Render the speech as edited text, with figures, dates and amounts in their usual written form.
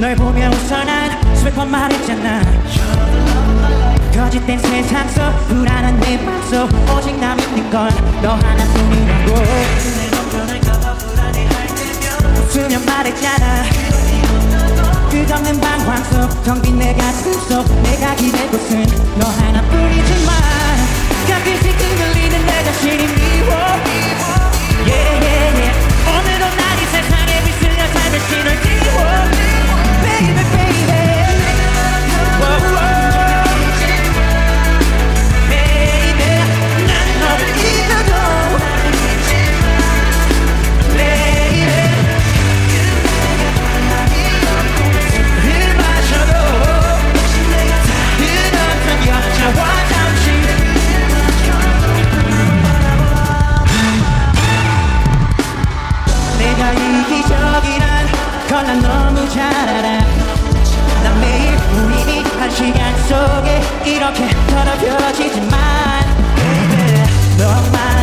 널 보며 웃어 난 수백 번 말했잖아. 거짓된 세상 속 불안한 내 맘속 오직 남는 건 너 하나뿐이라고. 웃으며 말했잖아. 끝없는 방황 속 텅 빈 내 가슴 속 내가 기댈 곳은 너 하나뿐이지만 가끔씩 흔들리는 내 자신이 미워. Yeah, yeah, yeah. 오늘도 난 이 세상에 비슬려 살며시 널 띄워. Baby, baby. Whoa, whoa. Baby, 난 너를 잊어도 Baby, 을 마셔도 끝없던 여자와 잠시 내가 이기적이란 걸 난 너무 잘 알아. 난 매일 우리 한 시간 속에 이렇게 더럽혀지지만 Baby, 너만